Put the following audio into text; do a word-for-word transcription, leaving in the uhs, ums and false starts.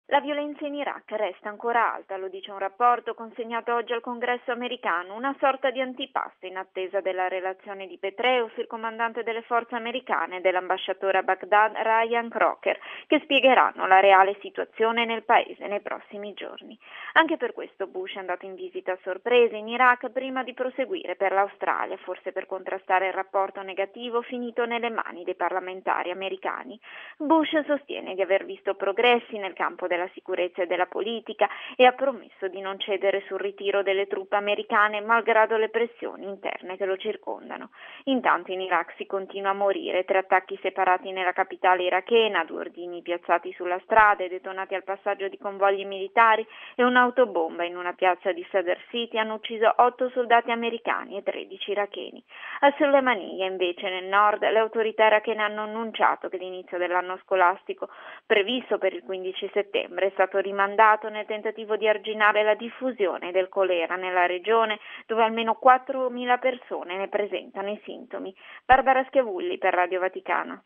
La violenza in Iraq resta ancora alta, lo dice un rapporto consegnato oggi al Congresso americano, una sorta di antipasto in attesa della relazione di Petraeus, il comandante delle forze americane, e dell'ambasciatore a Baghdad Ryan Crocker, che spiegheranno la reale situazione nel paese nei prossimi giorni. Anche per questo Bush è andato in visita a sorpresa in Iraq prima di proseguire per l'Australia, forse per contrastare il rapporto negativo finito nelle mani dei parlamentari americani. Bush sostiene di aver visto progressi nel campo della sicurezza e della politica e ha promesso di non cedere sul ritiro delle truppe americane malgrado le pressioni interne che lo circondano. Intanto in Iraq si continua a morire, tre attacchi separati nella capitale irachena, due ordini piazzati sulla strada e detonati al passaggio di convogli militari e un'autobomba in una piazza di Sadr City hanno ucciso otto soldati americani e tredici iracheni. A Sulaymaniyah invece nel nord le autorità irachene hanno annunciato che l'inizio dell'anno scolastico previsto per il quindici settembre è stato rimandato nel tentativo di arginare la diffusione del colera nella regione dove almeno quattromila persone ne presentano i sintomi. Barbara Schiavulli per Radio Vaticana.